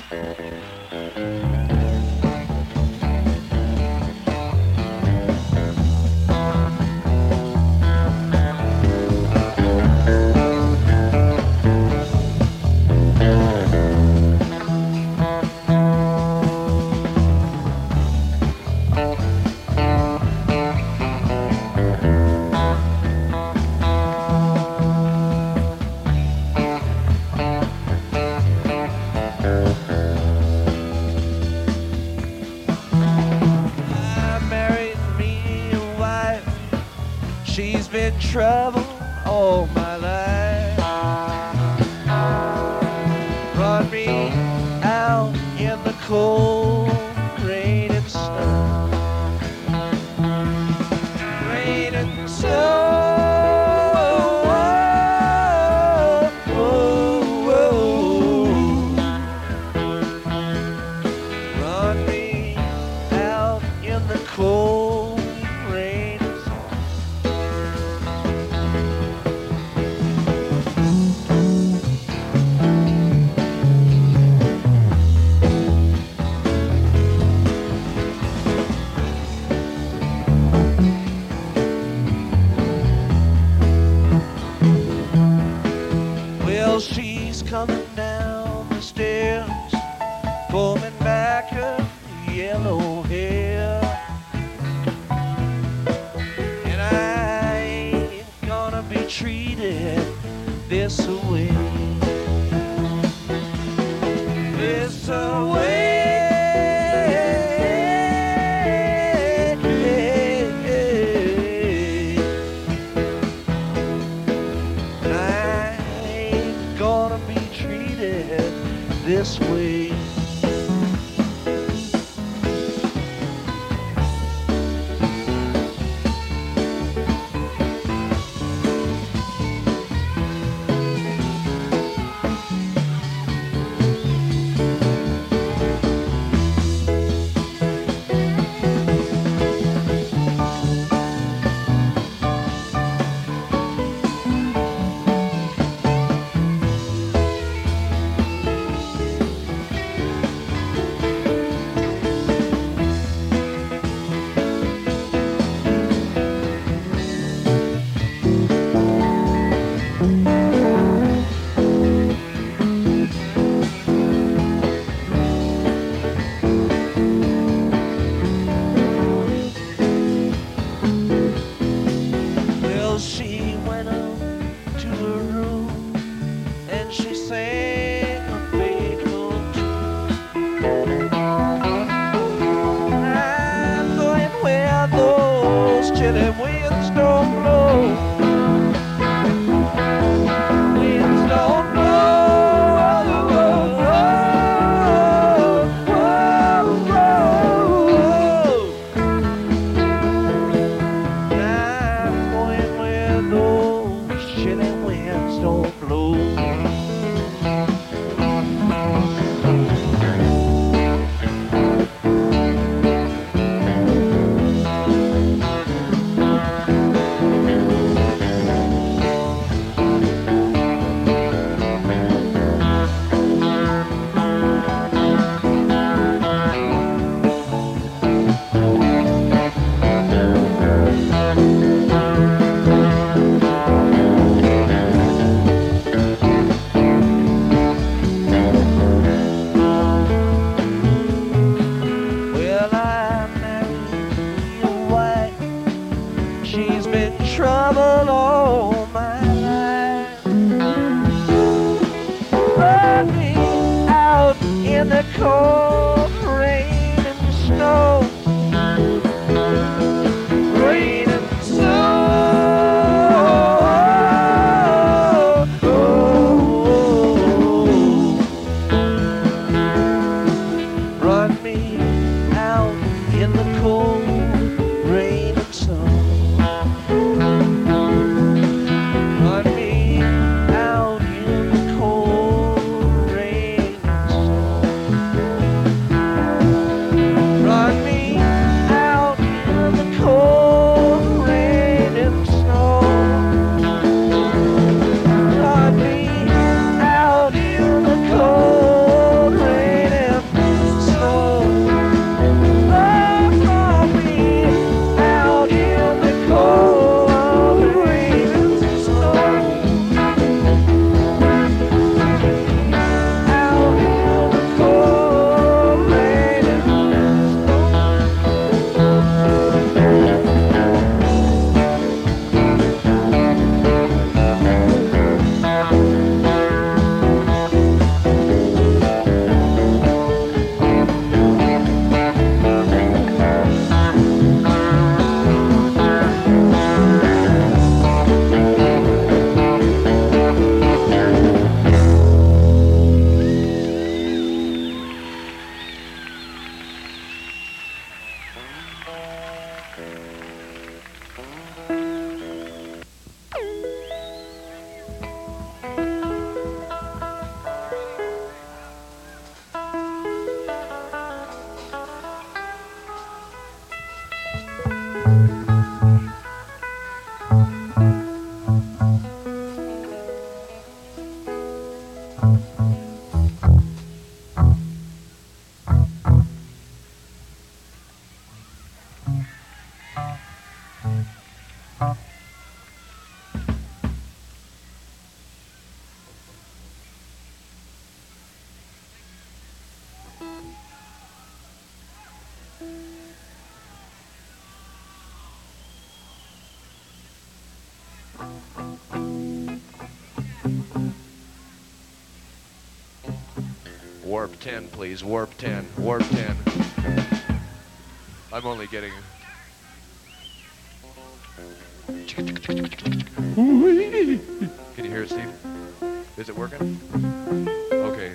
Trouble all my life. Run me out in the cold rain and snow. Rain and snow. Run me out in the cold. She's coming down the stairs, combing back her yellow hair. And I ain't gonna be treated this way. This way. This way. She went up to her room and she sang a faithful tune. I'm going where those chilly winds don't blow. Winds don't blow. She's been trouble all my life. Running out in the cold rain and snow. Rain and snow. Run me out in the cold rain and snow. Warp 10, please. Warp 10. Warp 10. I'm only getting... Can you hear it, Steve? Is it working? Okay.